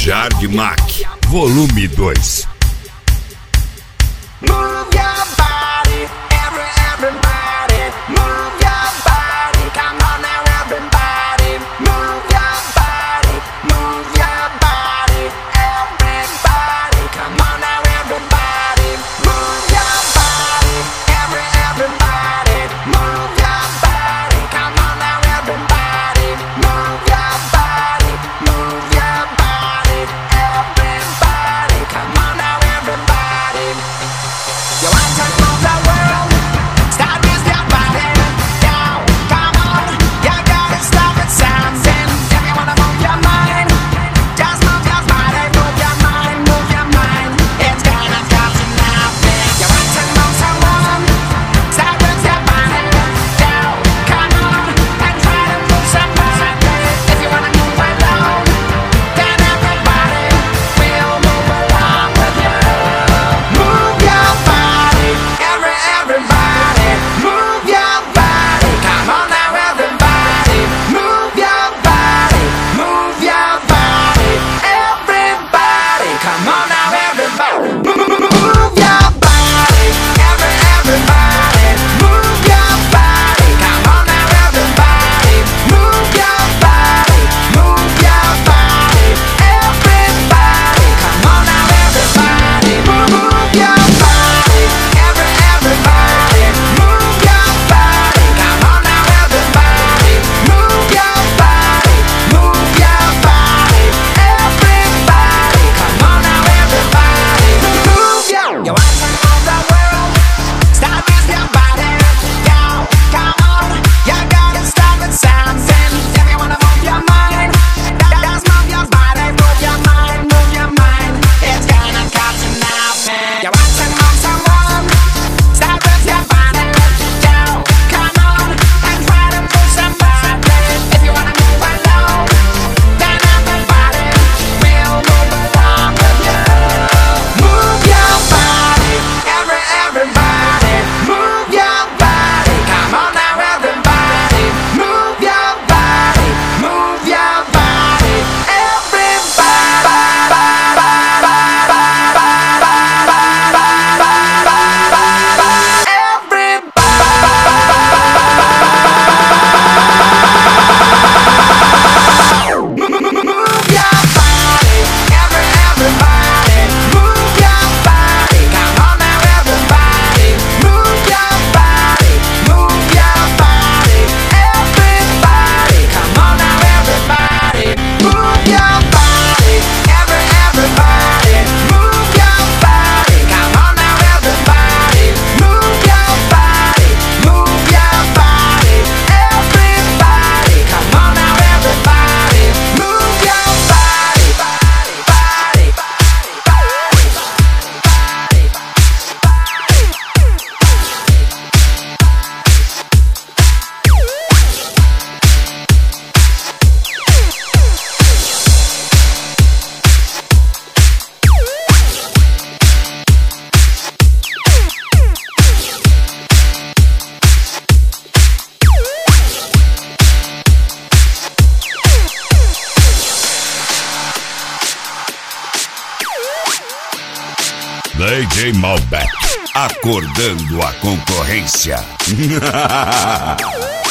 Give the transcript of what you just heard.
Jard Mac, volume 2. Move your body, everybody. Move your body, come on now, everybody. Move your body, move your body, everybody. Come on now, everybody. Move your body, everybody. Move your body, come on now, everybody. Move your body, move your body, everybody. Come on now, everybody. You want to move the world? Start with your body. Now, come on, you gotta stop it something. If you wanna move your mind, just move your body, move your mind, move your mind. It's gonna cost you nothing. You want to move someone? Start with your body. Now, come on, and try to move somebody. If you wanna move alone, then everybody will move along with you. Move your body, everybody. Move your body. Come on now, everybody. Move your body. Move your body. Everybody. Come on now, everybody. Move your body. Everybody. Move your body. Come on now, everybody. Move your body. Move your body. Everybody. Come on now, everybody. Move your body. Everybody. Move your body. Come on now, everybody. Move your body. Move your body. Everybody. Come on now, everybody. Move your. You want to move the world? Start with your body. Now, come on. You gotta stop at something. If you wanna move your mind, just move your body. Move your mind. Move your mind. It's gonna cost you nothing. You want to move someone? Start with your body. Now, come on, and try to move somebody. If you wanna move alone, then everybody will move along with you. Move your body, everybody. Move your body. Come on now, everybody. Move your body. Move your body. DJ Malbec, acordando a concorrência.